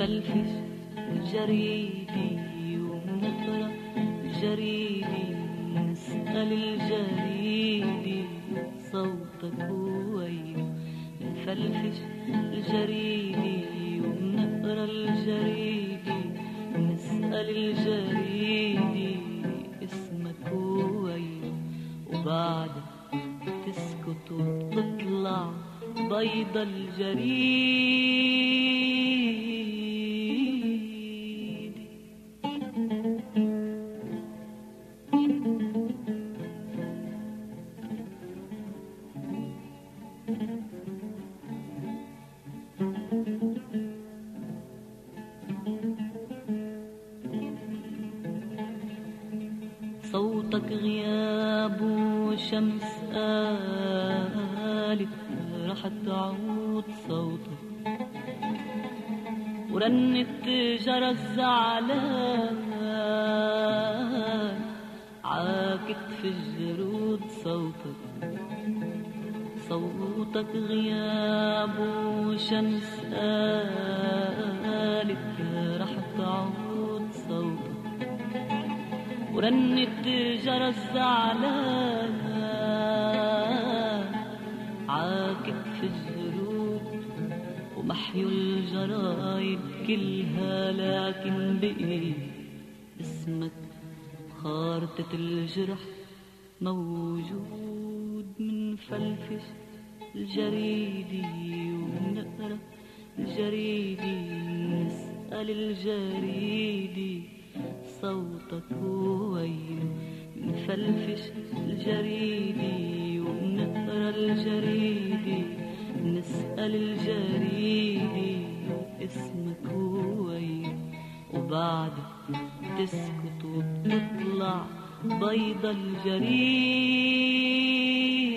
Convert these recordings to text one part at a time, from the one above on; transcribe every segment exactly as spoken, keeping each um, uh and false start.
نفلفش الجريدي ونقرا الجريدي، نسأل الجريدي صوتك وين. نفلفش الجريدي ونقرا الجريدي، نسأل الجريدي اسمك وين. وبعد تسكت وتطلع بيضة الجريدي. صوتك غياب وشمس قالت رح تعود صوتك، ورنت جرس زعلان عاكت في الجرود صوتك. صوتك غياب وشمس قالت رح تعود صوتك، ورنت جرس زعلان عاكت في الجرود. ومحيوا الجرايد كلها لكن بقي اسمك خارطة الجرح موجود. منفلفش الجريدي ونقرا الجريدي، نسأل الجريدي صوتك وين. نفلفش الجريدي ونقرا الجريدي، نسأل الجريدي اسمك وين. وبعد تسكت وتطلع بيضة الجريدي.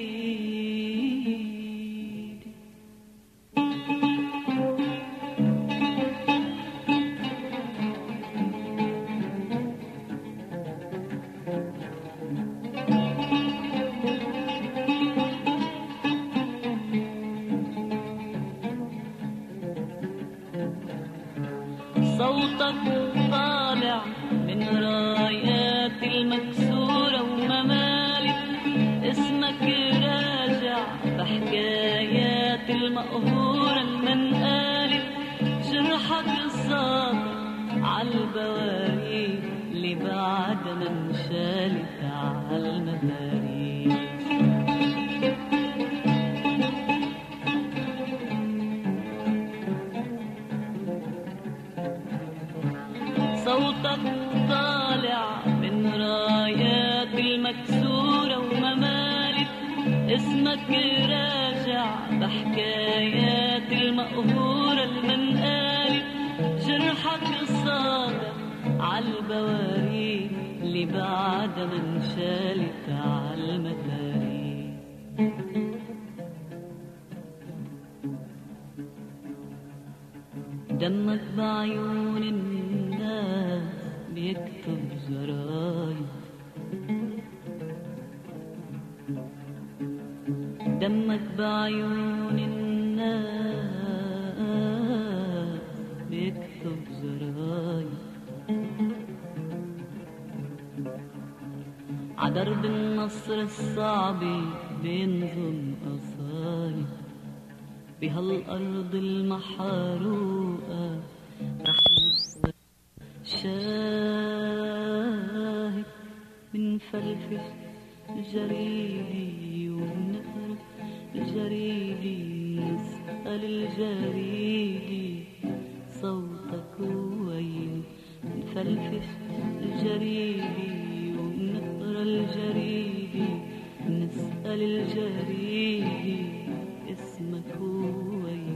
صوتك طالع من رايات المكسورة وممالك، اسمك راجع بحكايات المقهورة المنقالك. جرحك صابر عالبواريك اللي بعد ما انشالت عالمباريك. صوتك طالع من رايات المكسورة وممالك، اسمك راجع بحكايات المقهورة المنقالك. جرحك صابر عالبواريك اللي بعد ما انشالت عالمتاريك. دمك بعيون الناس بيكتب جرايد، دمك بعيون الناس بيكتب جرايد. عدرب النصر الصعب بينظم قصايد، بهالأرض المحروقة رح نبقى شاهد. منفلفش الجريدي ونقرا الجريدي، نسأل الجريدي صوتك وين. نفلفش الجريدي ونقرا الجريدي، نسأل الجريدي اسمك وين.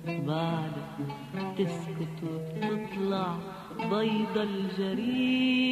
بعد تسكت وتطلع بيضة الجريدي.